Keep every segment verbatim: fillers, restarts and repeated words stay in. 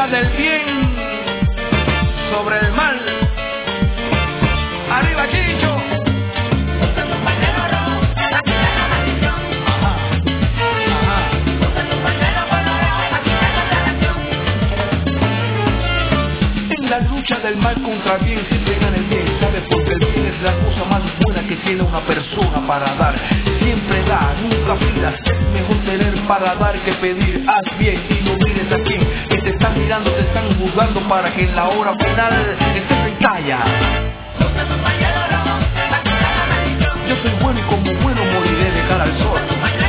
lucha del bien sobre el mal. Arriba, Chicho. La lucha del mal contra el bien siempre gana el bien, ¿sabes? Porque el bien es la cosa más buena que tiene una persona para dar. Siempre da, nunca pidas, es mejor tener para dar que pedir. Haz bien y no mires a quien que te están mirando, te están juzgando para que en la hora final estés en calla. Yo soy bueno y como bueno moriré de cara al sol.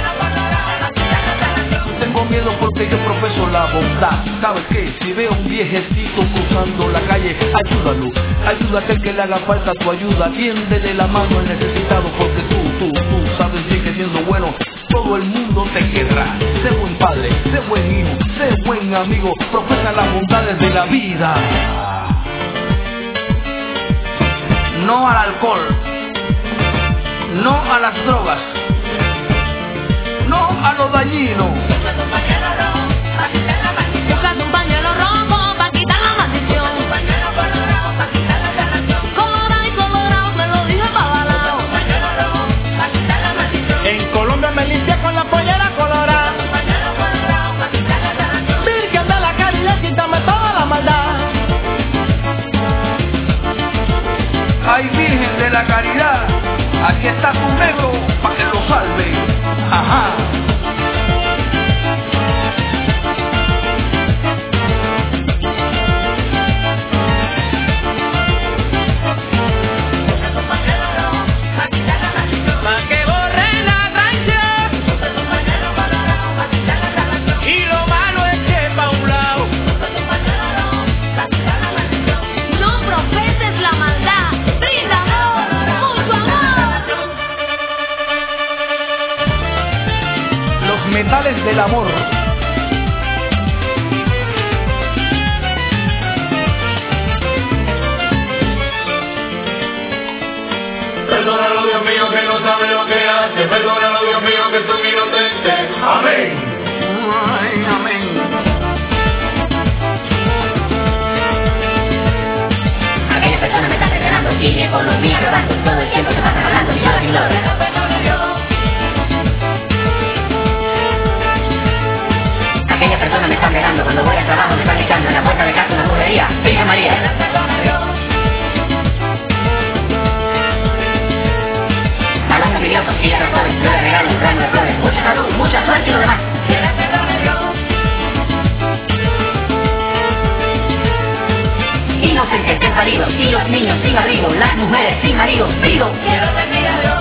Tengo miedo porque yo profeso la bondad. ¿Sabes qué? Si veo un viejecito cruzando la calle, ayúdalo. Ayúdate que le haga falta tu ayuda. Tiéndele la mano al necesitado porque tú, tú, tú sabes bien que siendo bueno todo el mundo te querrá. Sé buen padre, sé buen hijo, sé buen amigo. Profesa las bondades de la vida. No al alcohol. No a las drogas. No a lo dañino. Busca tu pañuelo rojo pa' quitar la maldición. Colorado y colorado me lo dije pa' balao. En Colombia me limpié con la pollera colorada. Virgen de la caridad, quítame toda la maldad. Ay, Virgen de la caridad, aquí está tu negro pa' que lo salve. Ajá. Metales del amor. Perdónalo, Dios mío, que no sabe lo que hace. Perdónalo, Dios mío, que soy inocente. Amén. Ay, amén. Aquella persona me está perdonando, sigue economía robando, todo el tiempo se pasa hablando, y ahora y gloria. Aquella persona me está negando, cuando voy al trabajo me están echando en la puerta de casa una mujería. Virgen María. Salón envidioso, y ya no puedes, yo le regalo un ramo de flores. Mucha salud, mucha suerte y lo demás. Inocentes, desvalidos, y los niños sin abrigo, las mujeres sin marido, pido.